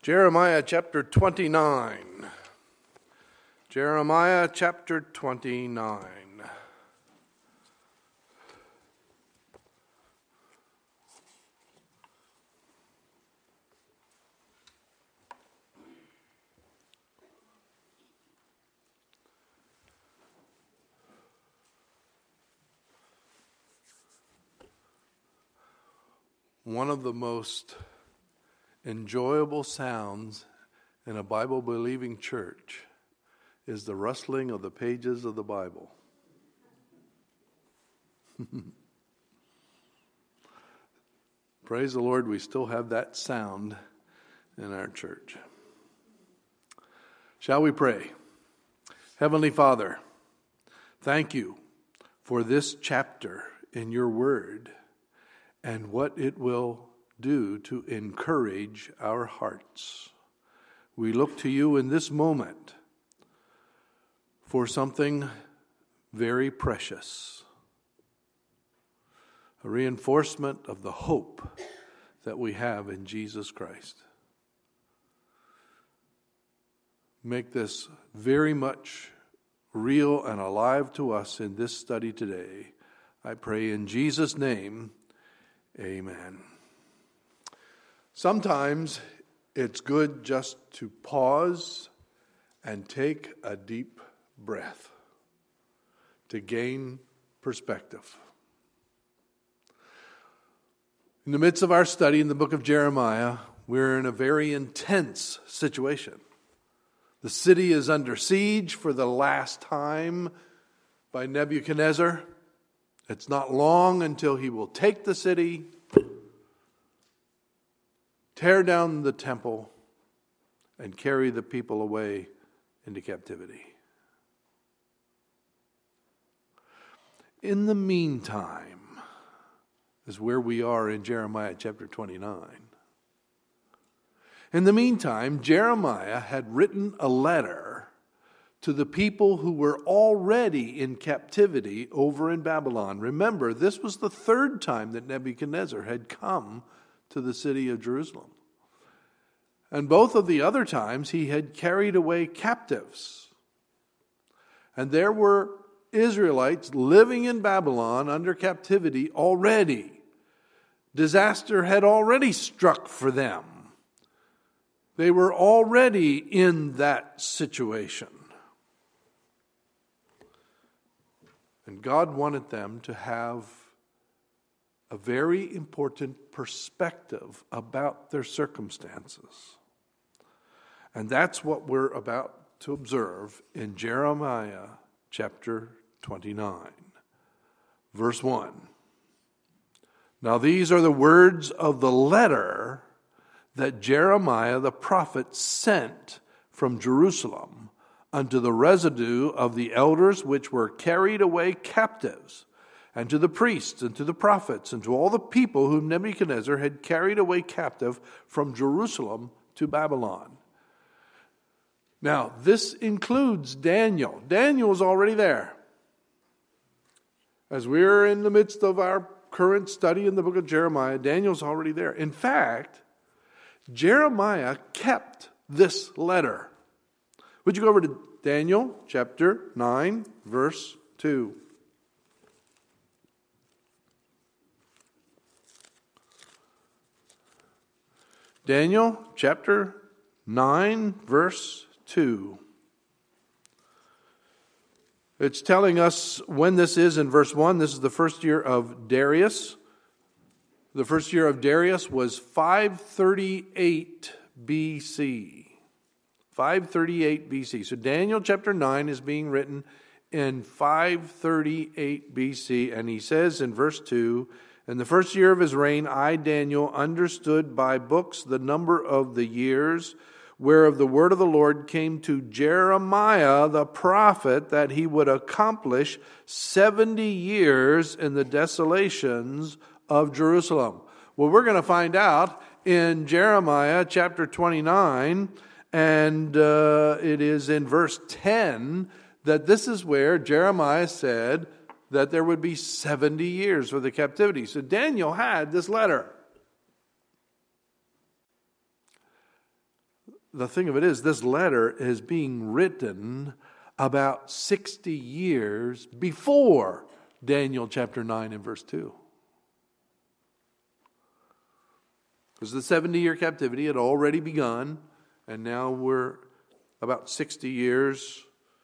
Jeremiah chapter 29. Jeremiah chapter 29. One of the most enjoyable sounds in a Bible-believing church is the rustling of the pages of the Bible. Praise the Lord, we still have that sound in our church. Shall we pray? Heavenly Father, thank you for this chapter in your word and what it will do to encourage our hearts. We look to you in this moment for something very precious, a reinforcement of the hope that we have in Jesus Christ. Make this very much real and alive to us in this study today. I pray in Jesus' name, amen. Sometimes it's good just to pause and take a deep breath to gain perspective. In the midst of our study in the book of Jeremiah, we're in a very intense situation. The city is under siege for the last time by Nebuchadnezzar. It's not long until he will take the city, tear down the temple, and carry the people away into captivity. In the meantime, is where we are in Jeremiah chapter 29. In the meantime, Jeremiah had written a letter to the people who were already in captivity over in Babylon. Remember, this was the third time that Nebuchadnezzar had come to the city of Jerusalem. And both of the other times he had carried away captives. And there were Israelites living in Babylon under captivity already. Disaster had already struck for them. They were already in that situation. And God wanted them to have a very important perspective about their circumstances. And that's what we're about to observe in Jeremiah chapter 29, verse 1. Now these are the words of the letter that Jeremiah the prophet sent from Jerusalem unto the residue of the elders which were carried away captives, and to the priests, and to the prophets, and to all the people whom Nebuchadnezzar had carried away captive from Jerusalem to Babylon. Now, this includes Daniel. Daniel is already there. As we're in the midst of our current study in the book of Jeremiah, Daniel's already there. In fact, Jeremiah kept this letter. Would you go over to Daniel chapter 9, verse 2. Daniel chapter 9, verse 2. It's telling us when this is in verse 1. This is the first year of Darius. The first year of Darius was 538 BC. 538 BC. So Daniel chapter 9 is being written in 538 BC. And he says in verse 2, in the first year of his reign, I, Daniel, understood by books the number of the years, whereof the word of the Lord came to Jeremiah the prophet, that he would accomplish 70 years in the desolations of Jerusalem. Well, we're going to find out in Jeremiah chapter 29, and it is in verse 10 that this is where Jeremiah said that there would be 70 years for the captivity. So Daniel had this letter. the thing of it is, this letter is being written about 60 years before Daniel chapter 9 and verse 2. Because the 70-year captivity had already begun, and now we're about 60 years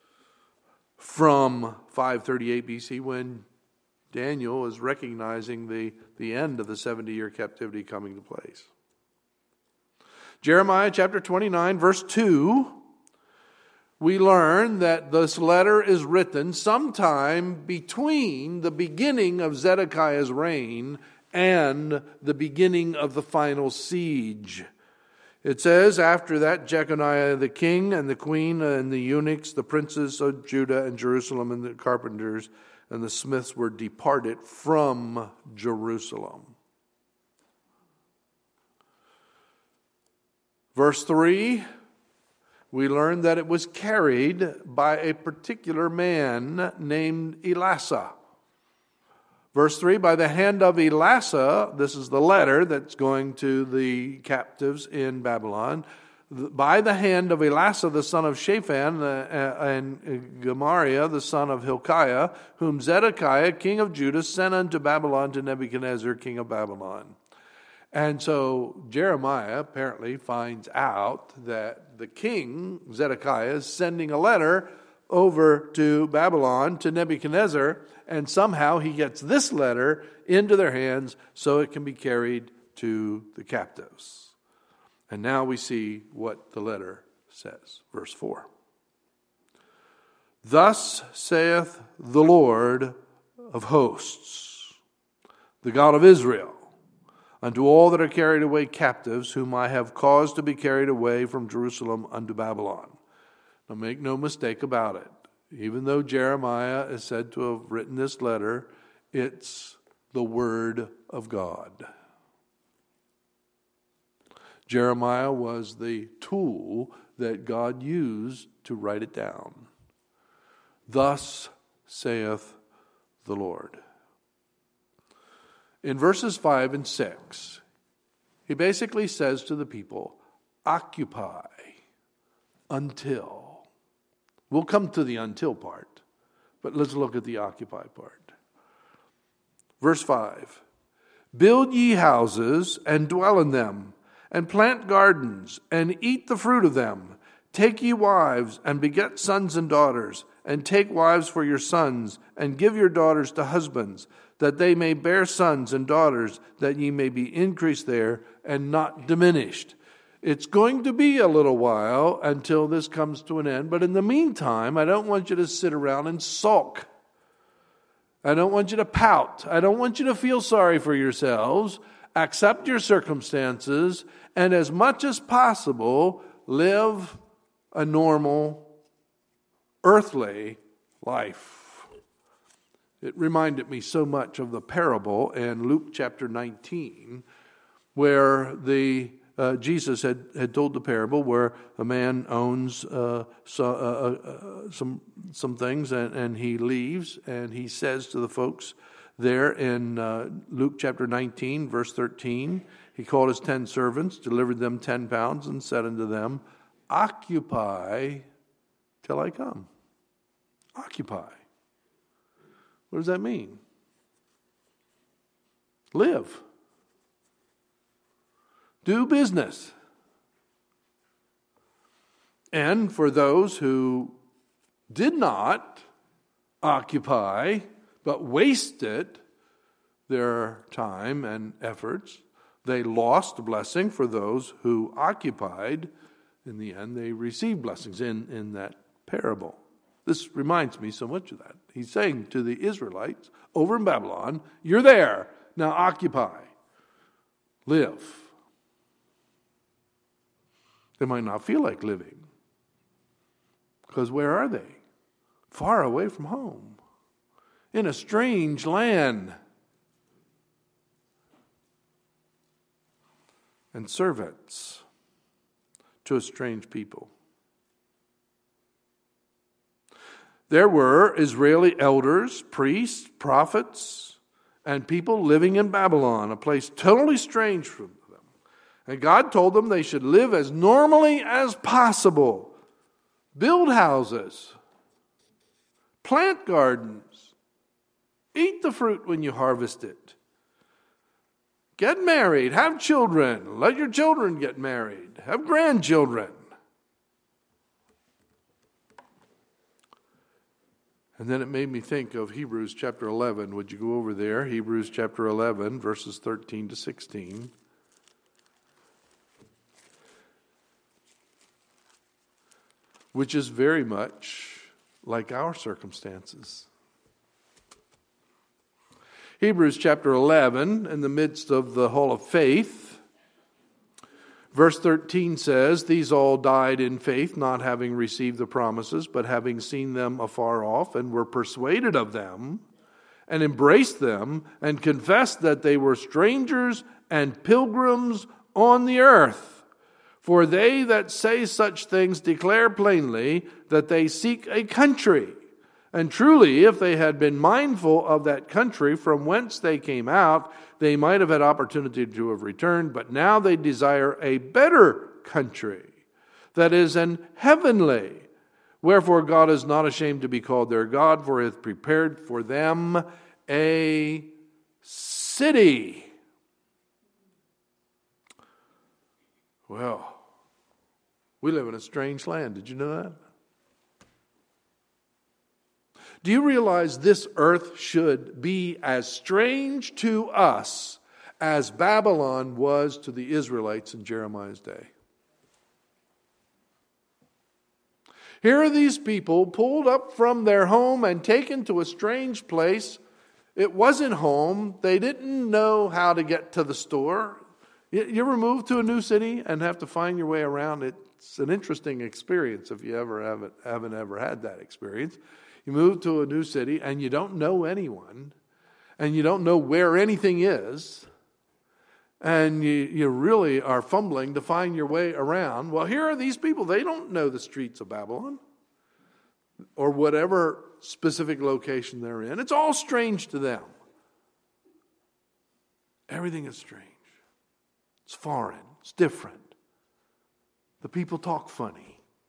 from 538 BC when Daniel is recognizing the end of the 70-year captivity coming to place. Jeremiah chapter 29, verse 2, we learn that this letter is written sometime between the beginning of Zedekiah's reign and the beginning of the final siege. It says, after that, Jeconiah the king and the queen and the eunuchs, the princes of Judah and Jerusalem and the carpenters and the smiths were departed from Jerusalem. Verse 3, we learn that it was carried by a particular man named Elasah. Verse 3, by the hand of Elasah, this is the letter that's going to the captives in Babylon, by the hand of Elasah, the son of Shaphan, and Gemariah, the son of Hilkiah, whom Zedekiah, king of Judah, sent unto Babylon to Nebuchadnezzar, king of Babylon. And so Jeremiah apparently finds out that the king, Zedekiah, is sending a letter over to Babylon, to Nebuchadnezzar, and somehow he gets this letter into their hands so it can be carried to the captives. And now we see what the letter says. Verse 4. Thus saith the Lord of hosts, the God of Israel, unto all that are carried away captives, whom I have caused to be carried away from Jerusalem unto Babylon. Now make no mistake about it. Even though Jeremiah is said to have written this letter, it's the Word of God. Jeremiah was the tool that God used to write it down. Thus saith the Lord. In verses 5 and 6, he basically says to the people, occupy until. We'll come to the until part, but let's look at the occupy part. Verse 5, build ye houses and dwell in them, and plant gardens and eat the fruit of them. Take ye wives and beget sons and daughters, and take wives for your sons, and give your daughters to husbands, that they may bear sons and daughters, that ye may be increased there and not diminished. It's going to be a little while until this comes to an end, but in the meantime, I don't want you to sit around and sulk. I don't want you to pout. I don't want you to feel sorry for yourselves. Accept your circumstances, and as much as possible, live a normal, earthly life. It reminded me so much of the parable in Luke chapter 19, where Jesus had told the parable where a man owns some things and he leaves, and he says to the folks there in Luke chapter 19, verse 13, he called his 10 servants, delivered them 10 pounds, and said unto them, occupy till I come. Occupy. What does that mean? Live. Do business. And for those who did not occupy, but wasted their time and efforts, they lost blessing. For those who occupied, in the end, they received blessings in that parable. This reminds me so much of that. He's saying to the Israelites over in Babylon, you're there, now occupy, live. They might not feel like living, because where are they? Far away from home, in a strange land, and servants to a strange people. There were Israeli elders, priests, prophets, and people living in Babylon, a place totally strange from them. And God told them they should live as normally as possible. Build houses. Plant gardens. Eat the fruit when you harvest it. Get married. Have children. Let your children get married. Have grandchildren. And then it made me think of Hebrews chapter 11. Would you go over there? Hebrews chapter 11, verses 13 to 16. Which is very much like our circumstances. Hebrews chapter 11, in the midst of the hall of faith, verse 13 says, "These all died in faith, not having received the promises, but having seen them afar off, and were persuaded of them, and embraced them, and confessed that they were strangers and pilgrims on the earth. For they that say such things declare plainly that they seek a country. And truly, if they had been mindful of that country from whence they came out, they might have had opportunity to have returned. But now they desire a better country, that is, an heavenly. Wherefore God is not ashamed to be called their God, for he hath prepared for them a city." Well, we live in a strange land. Did you know that? Do you realize this earth should be as strange to us as Babylon was to the Israelites in Jeremiah's day? Here are these people pulled up from their home and taken to a strange place. It wasn't home. They didn't know how to get to the store. You ever move to a new city and have to find your way around? It's an interesting experience if you haven't ever had that experience. You move to a new city and you don't know anyone, and you don't know where anything is, and you really are fumbling to find your way around. Well, here are these people. They don't know the streets of Babylon or whatever specific location they're in. It's all strange to them. Everything is strange. It's foreign. It's different. The people talk funny.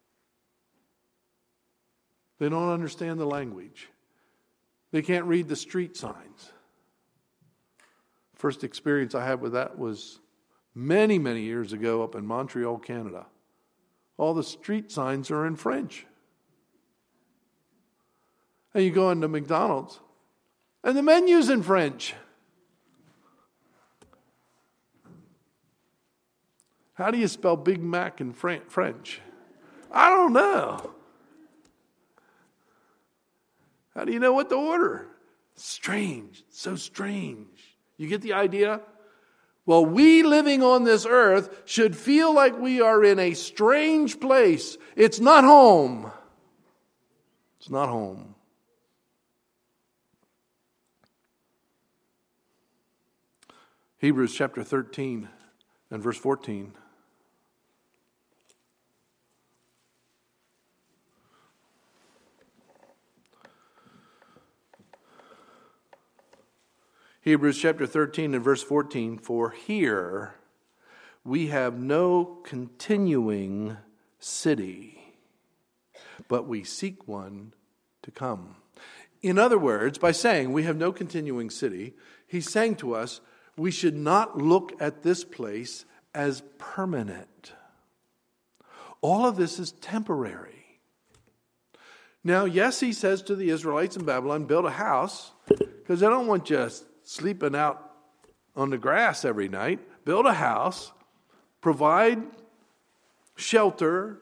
They don't understand the language. They can't read the street signs. First experience I had with that was many, many years ago up in Montreal, Canada. All the street signs are in French. And you go into McDonald's, and the menu's in French. How do you spell Big Mac in French? I don't know. How do you know what to order? Strange. So strange. You get the idea? Well, we living on this earth should feel like we are in a strange place. It's not home. It's not home. Hebrews chapter 13 and verse 14. Hebrews chapter 13 and verse 14, "For here we have no continuing city, but we seek one to come." In other words, by saying we have no continuing city, he's saying to us we should not look at this place as permanent. All of this is temporary. Now, yes, he says to the Israelites in Babylon, build a house, because they don't want you sleeping out on the grass every night. Build a house, provide shelter,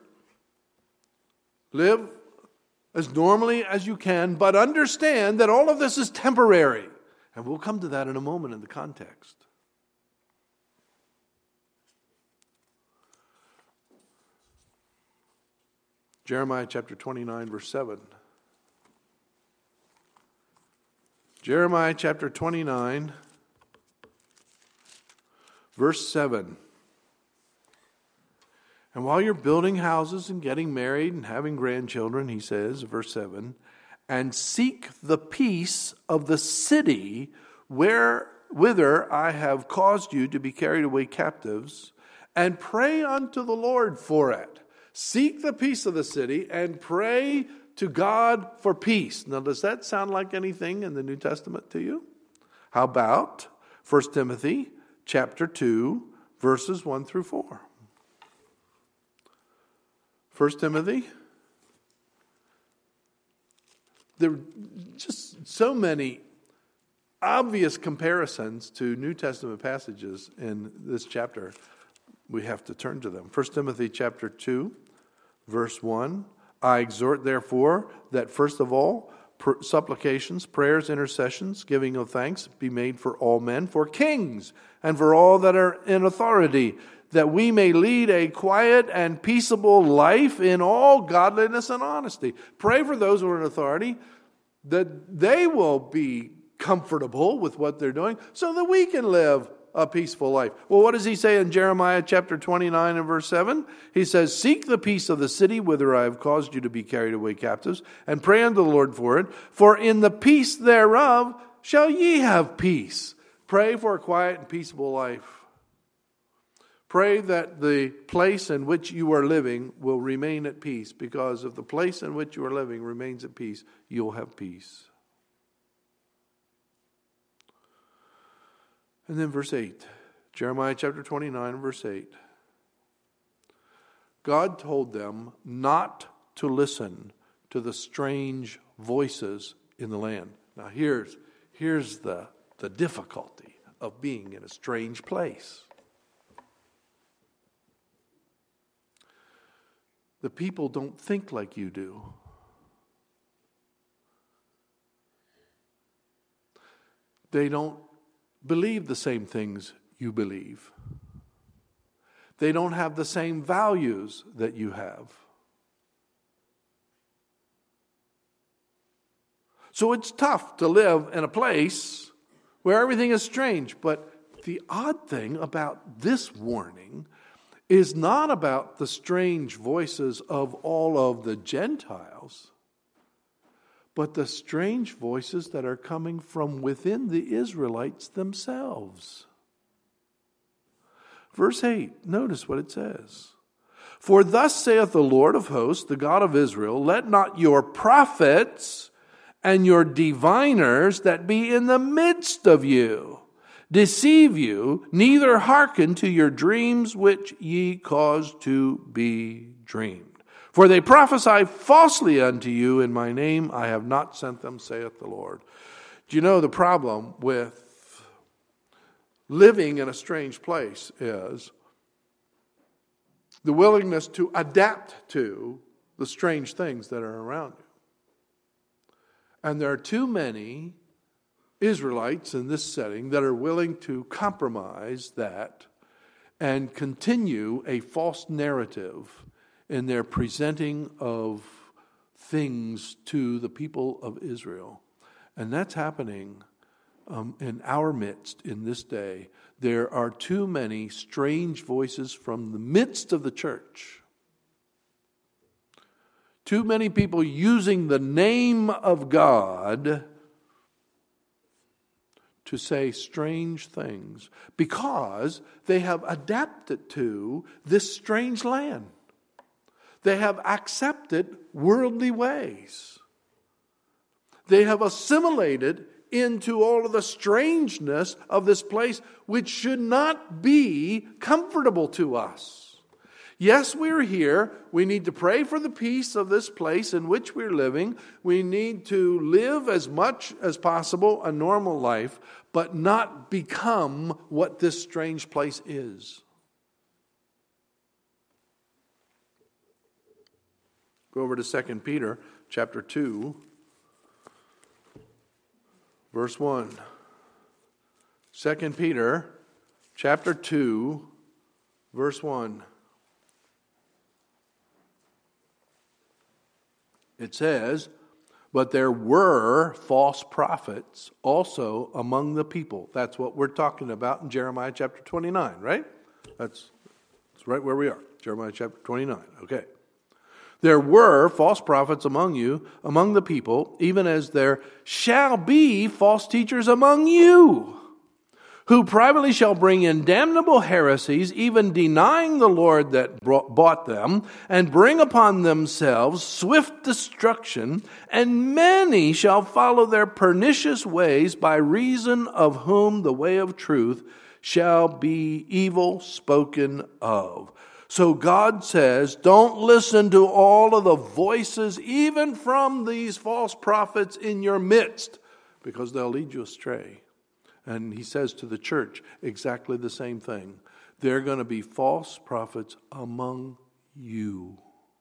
live as normally as you can, but understand that all of this is temporary. And we'll come to that in a moment in the context. Jeremiah chapter 29, verse 7. Jeremiah chapter 29, verse 7. And while you're building houses and getting married and having grandchildren, he says, verse 7, "And seek the peace of the city whither I have caused you to be carried away captives, and pray unto the Lord for it. Seek the peace of the city and pray to God for peace. Now, does that sound like anything in the New Testament to you? How about 1 Timothy chapter 2, verses 1 through 4? 1 Timothy. There are just so many obvious comparisons to New Testament passages in this chapter. We have to turn to them. 1 Timothy chapter 2, verse 1. I exhort, therefore, that first of all, supplications, prayers, intercessions, giving of thanks be made for all men, for kings, and for all that are in authority, that we may lead a quiet and peaceable life in all godliness and honesty. Pray for those who are in authority, that they will be comfortable with what they're doing, so that we can live a peaceful life. Well, what does he say in Jeremiah chapter 29 and verse 7? He says, seek the peace of the city whither I have caused you to be carried away captives, and pray unto the Lord for it, for in the peace thereof shall ye have peace. Pray for a quiet and peaceable life. Pray that the place in which you are living will remain at peace, because if the place in which you are living remains at peace, you'll have peace. And then verse 8, Jeremiah chapter 29, verse 8. God told them not to listen to the strange voices in the land. Now here's the difficulty of being in a strange place. The people don't think like you do. They don't believe the same things you believe. They don't have the same values that you have. So it's tough to live in a place where everything is strange. But the odd thing about this warning is not about the strange voices of all of the Gentiles, but the strange voices that are coming from within the Israelites themselves. Verse 8, notice what it says. For thus saith the Lord of hosts, the God of Israel, let not your prophets and your diviners that be in the midst of you deceive you, neither hearken to your dreams which ye cause to be dreamed. For they prophesy falsely unto you in my name. I have not sent them, saith the Lord. Do you know the problem with living in a strange place is the willingness to adapt to the strange things that are around you. And there are too many Israelites in this setting that are willing to compromise that and continue a false narrative in their presenting of things to the people of Israel. And that's happening in our midst in this day. There are too many strange voices from the midst of the church. Too many people using the name of God to say strange things because they have adapted to this strange land. They have accepted worldly ways. They have assimilated into all of the strangeness of this place, which should not be comfortable to us. Yes, we're here. We need to pray for the peace of this place in which we're living. We need to live as much as possible a normal life, but not become what this strange place is. Go over to 2 Peter chapter 2, verse 1. 2 Peter chapter 2, verse 1. It says, but there were false prophets also among the people. That's what we're talking about in Jeremiah chapter 29, right? That's right where we are. Jeremiah chapter 29. Okay. There were false prophets among you, among the people, even as there shall be false teachers among you, who privately shall bring in damnable heresies, even denying the Lord that bought them, and bring upon themselves swift destruction, and many shall follow their pernicious ways, by reason of whom the way of truth shall be evil spoken of. So God says, don't listen to all of the voices, even from these false prophets in your midst, because they'll lead you astray. And he says to the church exactly the same thing. There are going to be false prophets among you.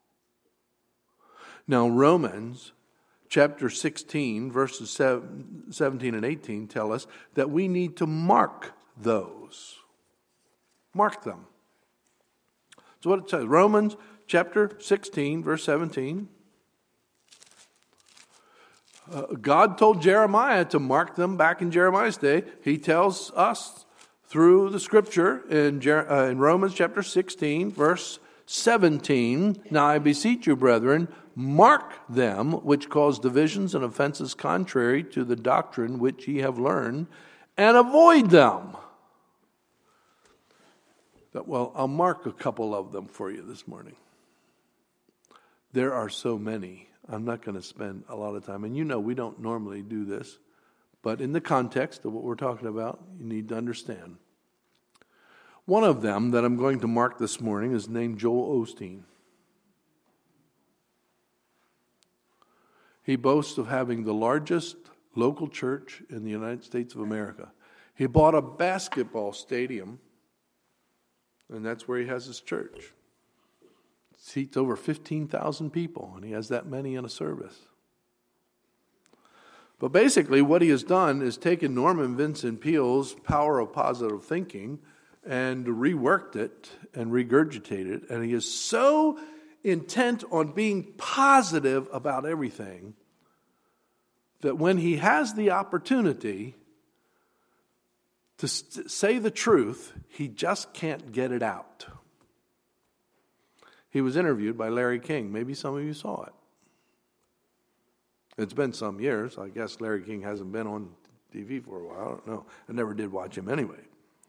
Now, Romans chapter 16, verses 17 and 18 tell us that we need to mark those. Mark them. So what it says, Romans chapter 16, verse 17. God told Jeremiah to mark them back in Jeremiah's day. He tells us through the scripture in Romans chapter 16, verse 17. Now I beseech you, brethren, mark them which cause divisions and offenses contrary to the doctrine which ye have learned, and avoid them. Well, I'll mark a couple of them for you this morning. There are so many. I'm not going to spend a lot of time. And you know we don't normally do this. But in the context of what we're talking about, you need to understand. One of them that I'm going to mark this morning is named Joel Osteen. He boasts of having the largest local church in the United States of America. He bought a basketball stadium, and that's where he has his church. Seats over 15,000 people, and he has that many in a service. But basically what he has done is taken Norman Vincent Peale's power of positive thinking and reworked it and regurgitated it, and he is so intent on being positive about everything that when he has the opportunity to say the truth, he just can't get it out. He was interviewed by Larry King. Maybe some of you saw it. It's been some years. I guess Larry King hasn't been on TV for a while. I don't know. I never did watch him anyway.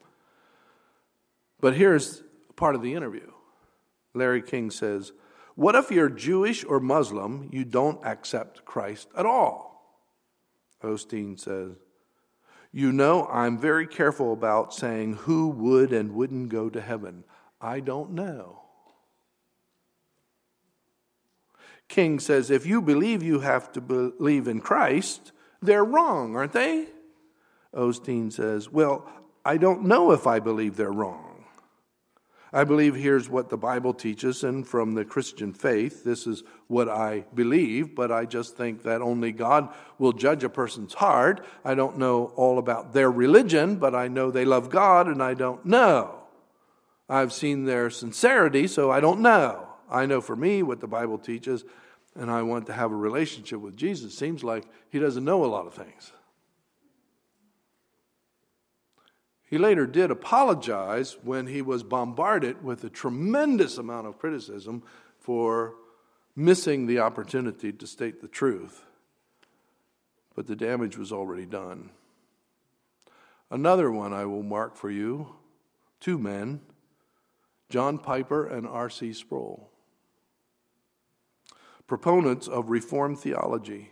But here's part of the interview. Larry King says, what if you're Jewish or Muslim, you don't accept Christ at all? Osteen says, you know, I'm very careful about saying who would and wouldn't go to heaven. I don't know. King says, if you believe you have to believe in Christ, they're wrong, aren't they? Osteen says, well, I don't know if I believe they're wrong. I believe here's what the Bible teaches, and from the Christian faith, this is what I believe, but I just think that only God will judge a person's heart. I don't know all about their religion, but I know they love God, and I don't know. I've seen their sincerity, so I don't know. I know for me what the Bible teaches, and I want to have a relationship with Jesus. Seems like he doesn't know a lot of things. He later did apologize when he was bombarded with a tremendous amount of criticism for missing the opportunity to state the truth. But the damage was already done. Another one I will mark for you, two men, John Piper and R.C. Sproul. Proponents of Reformed theology.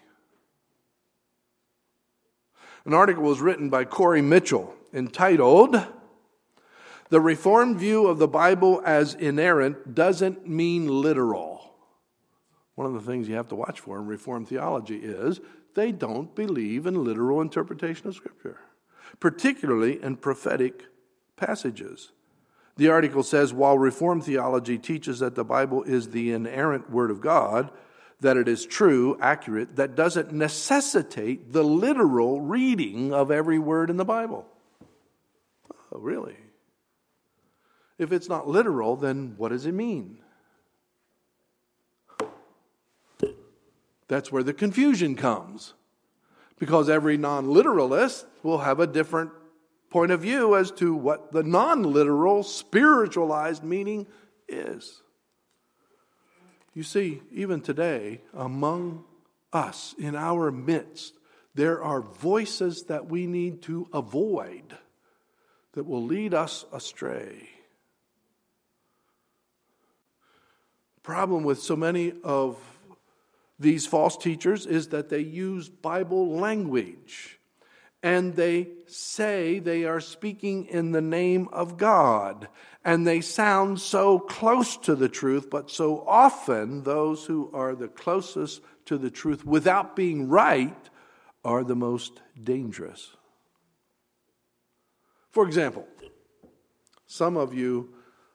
An article was written by Corey Mitchell entitled, The Reformed View of the Bible as Inerrant Doesn't Mean Literal. One of the things you have to watch for in Reformed theology is they don't believe in literal interpretation of Scripture, particularly in prophetic passages. The article says, while Reformed theology teaches that the Bible is the inerrant Word of God, that it is true, accurate, that doesn't necessitate the literal reading of every word in the Bible. Oh, really? If it's not literal, then what does it mean? That's where the confusion comes. Because every non-literalist will have a different point of view as to what the non-literal, spiritualized meaning is. You see, even today, among us, in our midst, there are voices that we need to avoid that will lead us astray. Problem with so many of these false teachers is that they use Bible language, and they say they are speaking in the name of God, and they sound so close to the truth, but so often those who are the closest to the truth without being right are the most dangerous. For example, some of you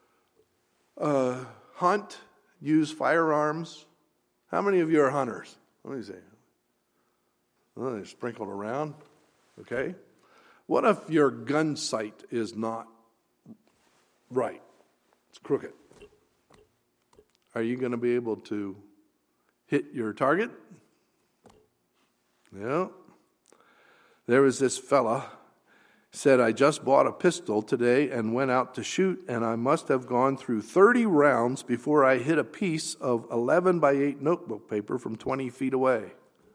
hunt, use firearms. How many of you are hunters? Let me see. Well, they're sprinkled around. Okay. What if your gun sight is not right? It's crooked. Are you going to be able to hit your target? No. There was this fella said, I just bought a pistol today and went out to shoot, and I must have gone through 30 rounds before I hit a piece of 11 by 8 notebook paper from 20 feet away.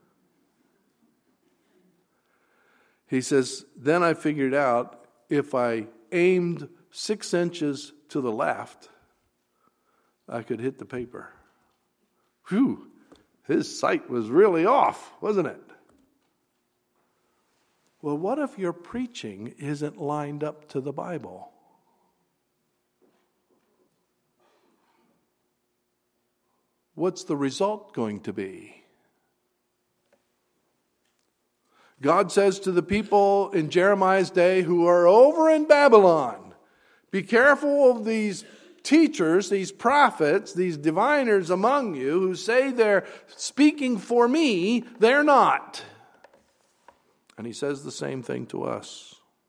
He says, then I figured out if I aimed 6 inches to the left, I could hit the paper. Whew, his sight was really off, wasn't it? Well, what if your preaching isn't lined up to the Bible? What's the result going to be? God says to the people in Jeremiah's day who are over in Babylon, be careful of these teachers, these prophets, these diviners among you who say they're speaking for me, they're not. And he says the same thing to us.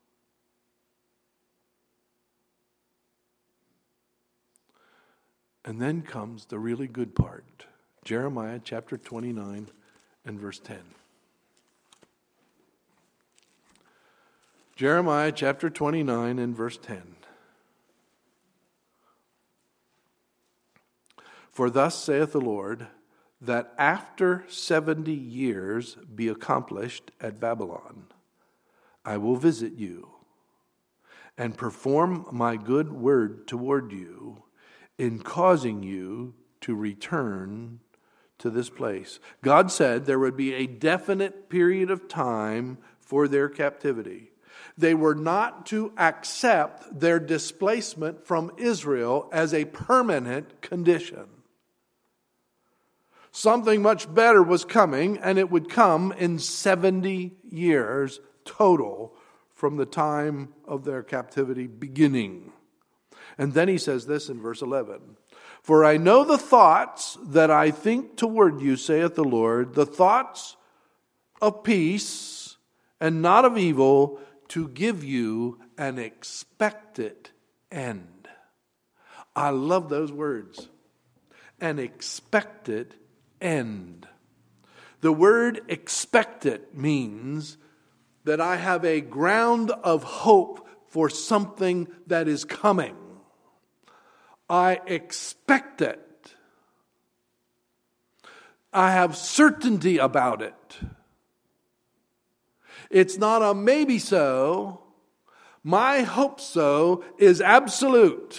And then comes the really good part. Jeremiah chapter 29 and verse 10. Jeremiah chapter 29 and verse 10. For thus saith the Lord, that after 70 years be accomplished at Babylon, I will visit you and perform my good word toward you in causing you to return to this place. God said there would be a definite period of time for their captivity. They were not to accept their displacement from Israel as a permanent condition. Something much better was coming, and it would come in 70 years total from the time of their captivity beginning. And then he says this in verse 11. For I know the thoughts that I think toward you, saith the Lord, the thoughts of peace and not of evil, to give you an expected end. I love those words. An expected end. The word expected means that I have a ground of hope for something that is coming. I expect it. I have certainty about it. It's not a maybe so. My hope so is absolute.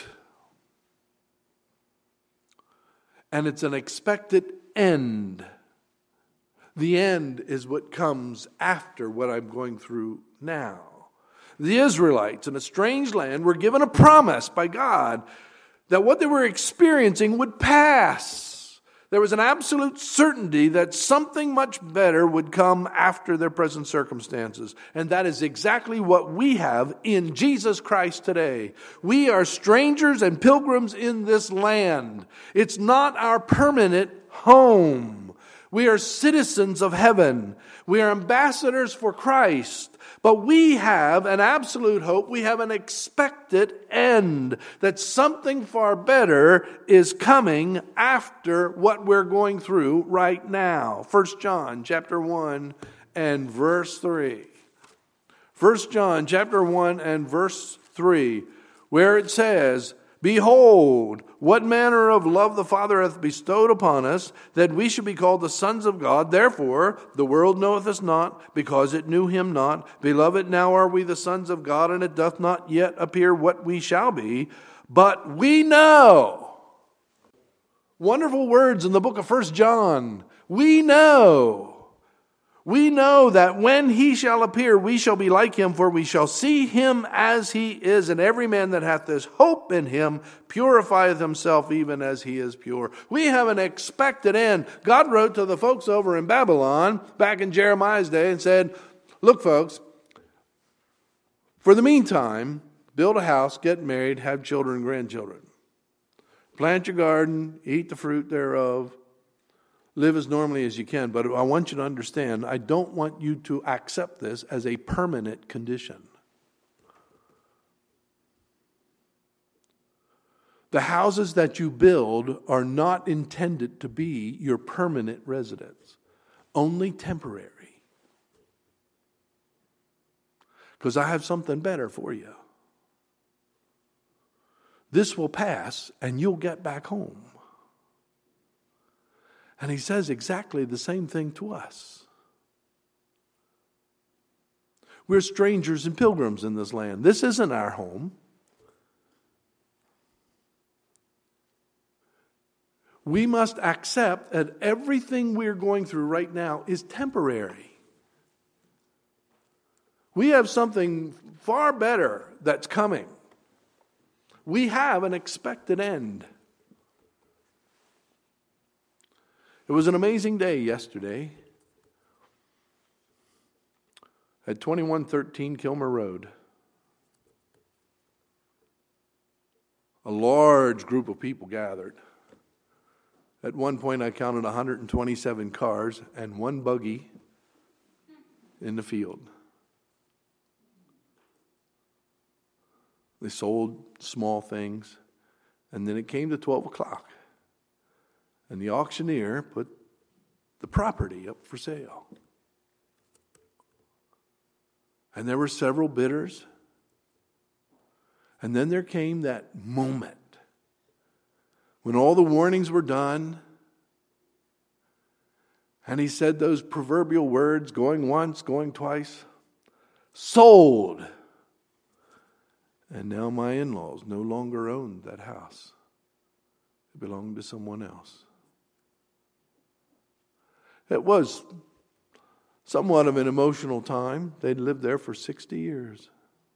And it's an expected end. The end is what comes after what I'm going through now. The Israelites in a strange land were given a promise by God that what they were experiencing would pass. There was an absolute certainty that something much better would come after their present circumstances. And that is exactly what we have in Jesus Christ today. We are strangers and pilgrims in this land. It's not our permanent home. We are citizens of heaven. We are ambassadors for Christ. But we have an absolute hope. We have an expected end. That something far better is coming after what we're going through right now. 1 John chapter 1 and verse 3. 1 John chapter 1 and verse 3, where it says, Behold, what manner of love the Father hath bestowed upon us, that we should be called the sons of God. Therefore the world knoweth us not, because it knew him not. Beloved, now are we the sons of God, and it doth not yet appear what we shall be. But we know. Wonderful words in the book of 1 John. We know. We know that when he shall appear, we shall be like him, for we shall see him as he is. And every man that hath this hope in him purifieth himself even as he is pure. We have an expected end. God wrote to the folks over in Babylon back in Jeremiah's day and said, look, folks, for the meantime, build a house, get married, have children and grandchildren. Plant your garden, eat the fruit thereof. Live as normally as you can, but I want you to understand, I don't want you to accept this as a permanent condition. The houses that you build are not intended to be your permanent residence, only temporary. Because I have something better for you. This will pass and you'll get back home. And he says exactly the same thing to us. We're strangers and pilgrims in this land. This isn't our home. We must accept that everything we're going through right now is temporary. We have something far better that's coming. We have an expected end. It was an amazing day yesterday at 2113 Kilmer Road. A large group of people gathered. At one point I counted 127 cars and one buggy in the field. They sold small things, and then it came to 12 o'clock. And the auctioneer put the property up for sale. And there were several bidders. And then there came that moment when all the warnings were done. And he said those proverbial words, going once, going twice. Sold. And now my in-laws no longer owned that house. It belonged to someone else. It was somewhat of an emotional time. They'd lived there for 60 years.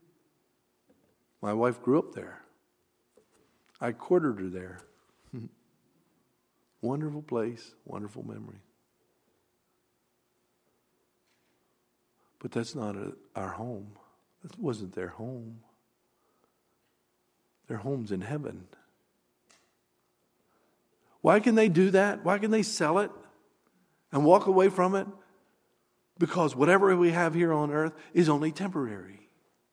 My wife grew up there. I courted her there. Wonderful place, wonderful memory. But that's not our home. That wasn't their home. Their home's in heaven. Why can they do that? Why can they sell it and walk away from it? Because whatever we have here on earth is only temporary.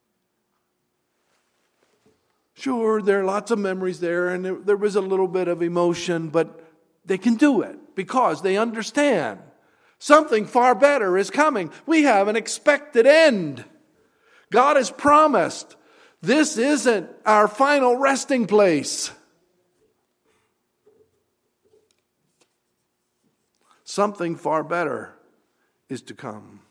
Sure, there are lots of memories there, and there was a little bit of emotion, but they can do it because they understand something far better is coming. We have an expected end. God has promised this isn't our final resting place. Something far better is to come.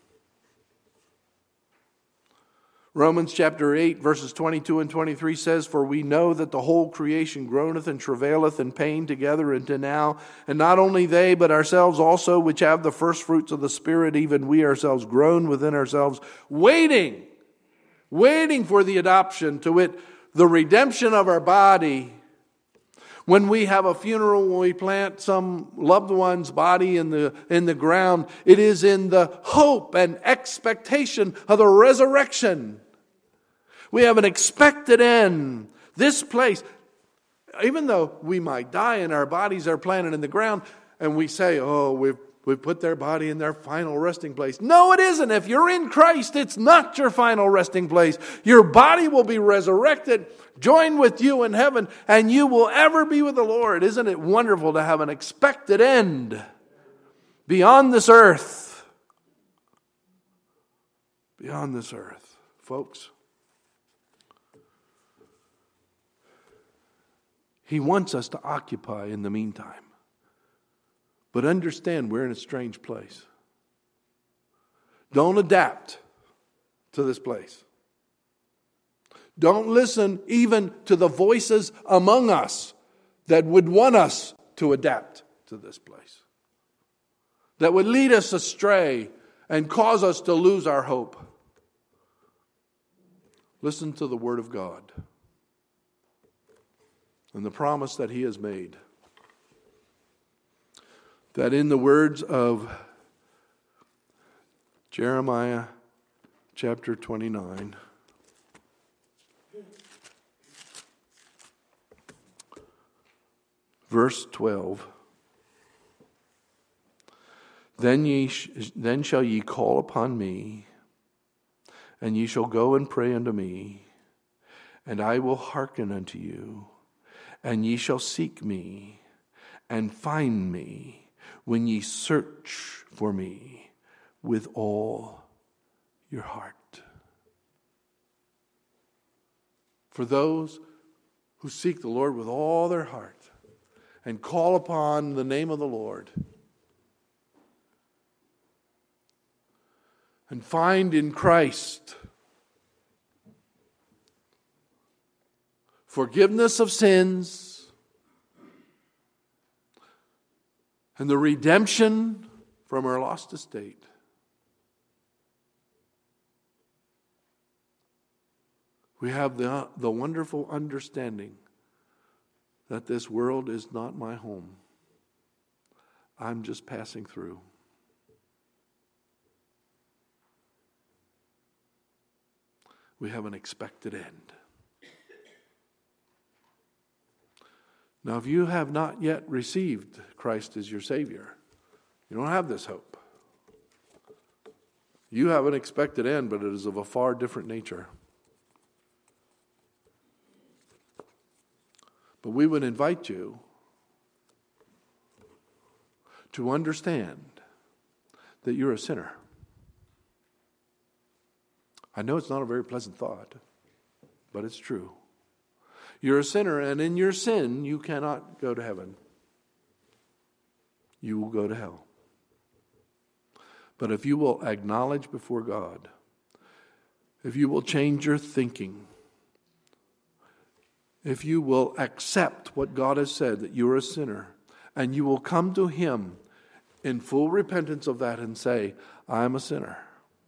Romans chapter 8, verses 22 and 23 says, For we know that the whole creation groaneth and travaileth in pain together unto now. And not only they, but ourselves also, which have the first fruits of the Spirit, even we ourselves groan within ourselves, waiting for the adoption, to wit, the redemption of our body. When we have a funeral, when we plant some loved one's body in the ground, it is in the hope and expectation of the resurrection. We have an expected end. This place, even though we might die and our bodies are planted in the ground, and we say, oh, we've put their body in their final resting place. No, it isn't. If you're in Christ, it's not your final resting place. Your body will be resurrected, joined with you in heaven, and you will ever be with the Lord. Isn't it wonderful to have an expected end beyond this earth? Beyond this earth, folks. He wants us to occupy in the meantime. But understand we're in a strange place. Don't adapt to this place. Don't listen even to the voices among us that would want us to adapt to this place, that would lead us astray and cause us to lose our hope. Listen to the Word of God and the promise that He has made. That in the words of Jeremiah chapter 29, verse 12, Then shall ye call upon me, and ye shall go and pray unto me, and I will hearken unto you, and ye shall seek me, and find me, when ye search for me with all your heart. For those who seek the Lord with all their heart and call upon the name of the Lord and find in Christ forgiveness of sins and the redemption from our lost estate, we have the wonderful understanding that this world is not my home. I'm just passing through. We have an expected end. Now, if you have not yet received Christ as your Savior, you don't have this hope. You have an expected end, but it is of a far different nature. But we would invite you to understand that you're a sinner. I know it's not a very pleasant thought, but it's true. You're a sinner, and in your sin, you cannot go to heaven. You will go to hell. But if you will acknowledge before God, if you will change your thinking, if you will accept what God has said, that you're a sinner, and you will come to Him in full repentance of that and say, I'm a sinner.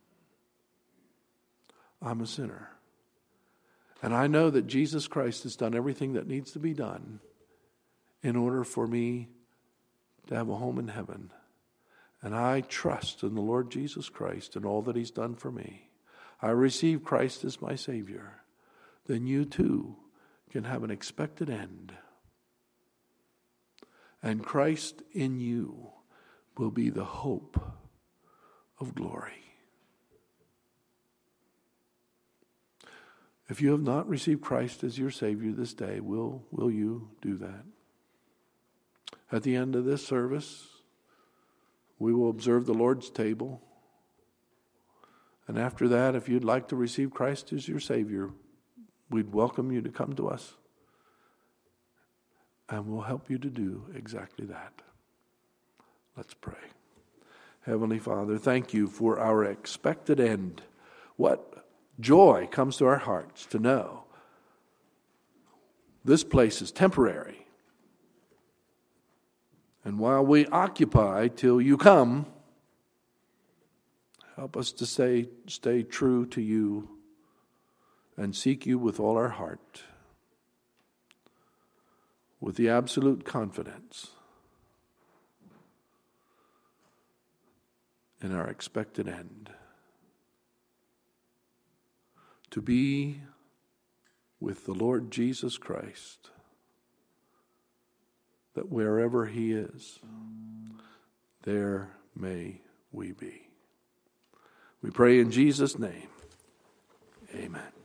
I'm a sinner. And I know that Jesus Christ has done everything that needs to be done in order for me to have a home in heaven. And I trust in the Lord Jesus Christ and all that He's done for me. I receive Christ as my Savior. Then you too can have an expected end. And Christ in you will be the hope of glory. If you have not received Christ as your Savior this day, will you do that? At the end of this service, we will observe the Lord's table. And after that, if you'd like to receive Christ as your Savior, we'd welcome you to come to us. And we'll help you to do exactly that. Let's pray. Heavenly Father, thank you for our expected end. What joy comes to our hearts to know this place is temporary. And while we occupy till you come, help us to stay true to you and seek you with all our heart, with the absolute confidence in our expected end. To be with the Lord Jesus Christ, that wherever He is, there may we be. We pray in Jesus' name. Amen.